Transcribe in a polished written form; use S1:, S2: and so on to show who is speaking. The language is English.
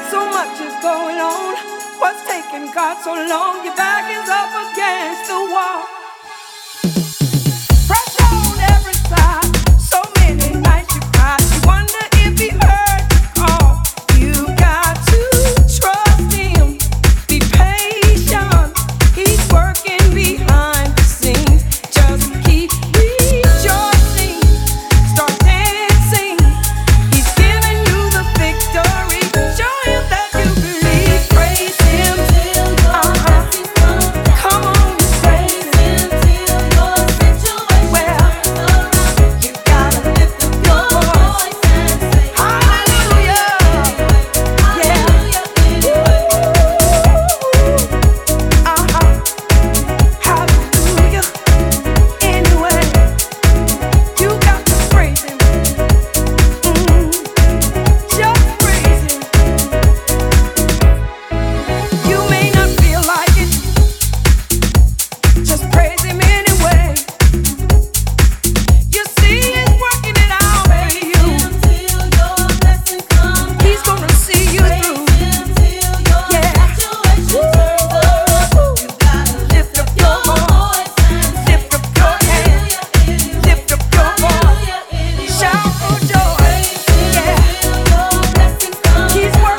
S1: So much is going on. What's taking God so long? Your back is up against the wall.